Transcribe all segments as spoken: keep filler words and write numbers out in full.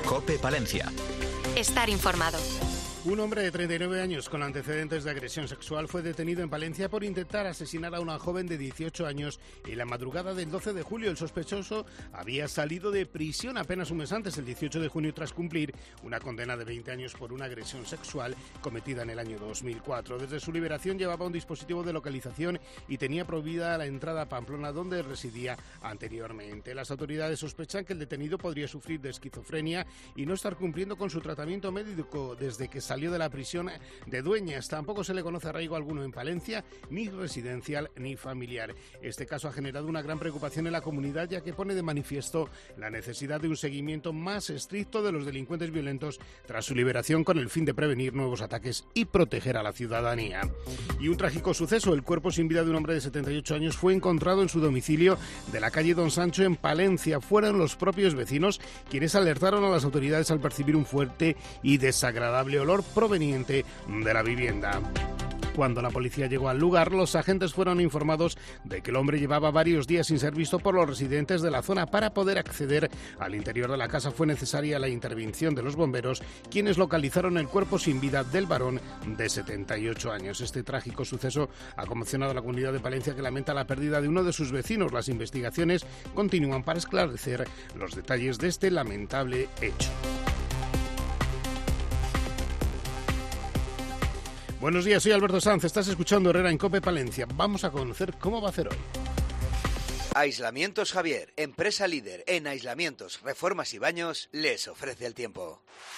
COPE Palencia. Estar informado. Un hombre de treinta y nueve años con antecedentes de agresión sexual fue detenido en Palencia por intentar asesinar a una joven de dieciocho años en la madrugada del doce de julio. El sospechoso había salido de prisión apenas un mes antes, el dieciocho de junio, tras cumplir una condena de veinte años por una agresión sexual cometida en el año dos mil cuatro. Desde su liberación llevaba un dispositivo de localización y tenía prohibida la entrada a Pamplona, donde residía anteriormente. Las autoridades sospechan que el detenido podría sufrir de esquizofrenia y no estar cumpliendo con su tratamiento médico desde que salió de la prisión de Dueñas. Tampoco se le conoce arraigo alguno en Palencia, ni residencial ni familiar. Este caso ha generado una gran preocupación en la comunidad, ya que pone de manifiesto la necesidad de un seguimiento más estricto de los delincuentes violentos tras su liberación, con el fin de prevenir nuevos ataques y proteger a la ciudadanía. Y un trágico suceso: el cuerpo sin vida de un hombre de setenta y ocho años fue encontrado en su domicilio de la calle Don Sancho en Palencia. Fueron los propios vecinos quienes alertaron a las autoridades al percibir un fuerte y desagradable olor proveniente de la vivienda. Cuando la policía llegó al lugar, los agentes fueron informados de que el hombre llevaba varios días sin ser visto por los residentes de la zona. Para poder acceder al interior de la casa fue necesaria la intervención de los bomberos, quienes localizaron el cuerpo sin vida del varón de setenta y ocho años. Este trágico suceso ha conmocionado a la comunidad de Palencia, que lamenta la pérdida de uno de sus vecinos. Las investigaciones continúan para esclarecer los detalles de este lamentable hecho. Buenos días, soy Alberto Sanz, estás escuchando Herrera en COPE Palencia. Vamos a conocer cómo va a hacer hoy. Aislamientos Javier, empresa líder en aislamientos, reformas y baños, les ofrece el tiempo.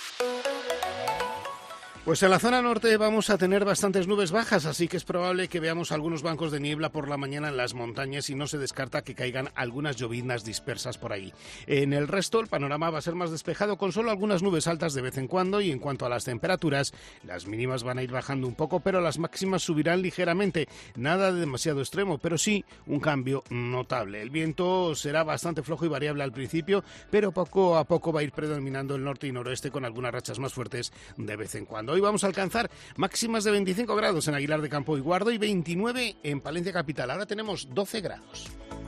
Pues en la zona norte vamos a tener bastantes nubes bajas, así que es probable que veamos algunos bancos de niebla por la mañana en las montañas y no se descarta que caigan algunas lloviznas dispersas por ahí. En el resto, el panorama va a ser más despejado, con solo algunas nubes altas de vez en cuando, y en cuanto a las temperaturas, las mínimas van a ir bajando un poco, pero las máximas subirán ligeramente. Nada de demasiado extremo, pero sí un cambio notable. El viento será bastante flojo y variable al principio, pero poco a poco va a ir predominando el norte y noroeste, con algunas rachas más fuertes de vez en cuando. Hoy vamos a alcanzar máximas de veinticinco grados en Aguilar de Campo y Guardo y veintinueve en Palencia capital. Ahora tenemos doce grados.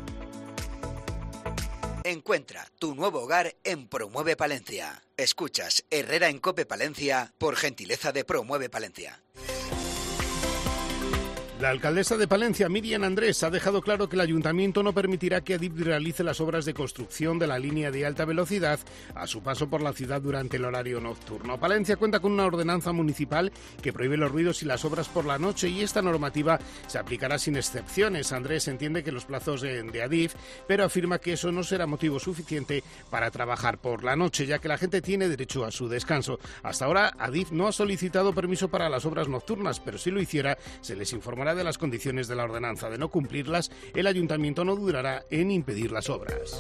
Encuentra tu nuevo hogar en Promueve Palencia. Escuchas Herrera en COPE Palencia por gentileza de Promueve Palencia. La alcaldesa de Palencia, Miriam Andrés, ha dejado claro que el ayuntamiento no permitirá que Adif realice las obras de construcción de la línea de alta velocidad a su paso por la ciudad durante el horario nocturno. Palencia cuenta con una ordenanza municipal que prohíbe los ruidos y las obras por la noche, y esta normativa se aplicará sin excepciones. Andrés entiende que los plazos de, de Adif, pero afirma que eso no será motivo suficiente para trabajar por la noche, ya que la gente tiene derecho a su descanso. Hasta ahora, Adif no ha solicitado permiso para las obras nocturnas, pero si lo hiciera, se les informará de las condiciones de la ordenanza. De no cumplirlas, el ayuntamiento no dudará en impedir las obras.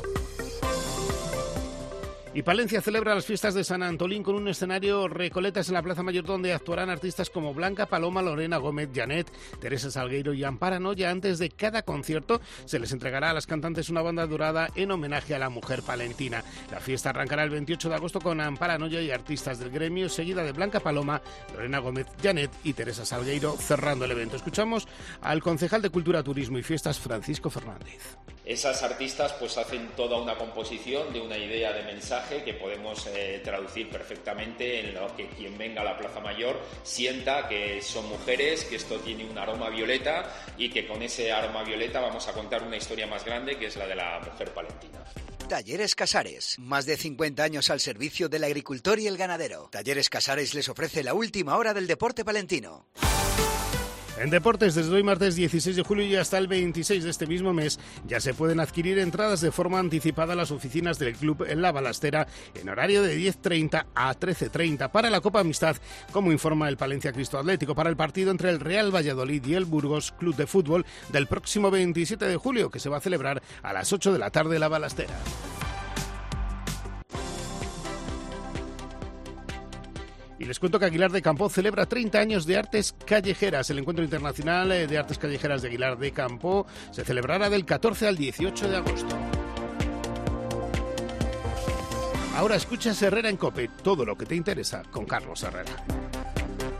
Y Palencia celebra las fiestas de San Antolín con un escenario Recoletas en la Plaza Mayor, donde actuarán artistas como Blanca Paloma, Lorena Gómez, Janet, Teresa Salgueiro y Ampara Noya. Antes de cada concierto se les entregará a las cantantes una banda dorada en homenaje a la mujer palentina. La fiesta arrancará el veintiocho de agosto con Ampara Noya y artistas del gremio, seguida de Blanca Paloma, Lorena Gómez, Janet y Teresa Salgueiro, cerrando el evento. Escuchamos al concejal de Cultura, Turismo y Fiestas, Francisco Fernández. Esas artistas pues hacen toda una composición de una idea de mensaje que podemos eh, traducir perfectamente en lo que quien venga a la Plaza Mayor sienta que son mujeres, que esto tiene un aroma violeta y que con ese aroma violeta vamos a contar una historia más grande, que es la de la mujer palentina. Talleres Casares, más de cincuenta años al servicio del agricultor y el ganadero. Talleres Casares les ofrece la última hora del deporte palentino. En deportes, desde hoy martes dieciséis de julio y hasta el veintiséis de este mismo mes, ya se pueden adquirir entradas de forma anticipada a las oficinas del club en La Balastera en horario de diez treinta a trece treinta para la Copa Amistad, como informa el Palencia Cristo Atlético, para el partido entre el Real Valladolid y el Burgos Club de Fútbol del próximo veintisiete de julio, que se va a celebrar a las ocho de la tarde en La Balastera. Y les cuento que Aguilar de Campo celebra treinta años de artes callejeras. El Encuentro Internacional de Artes Callejeras de Aguilar de Campo se celebrará del catorce al dieciocho de agosto. Ahora escuchas Herrera en COPE, todo lo que te interesa con Carlos Herrera.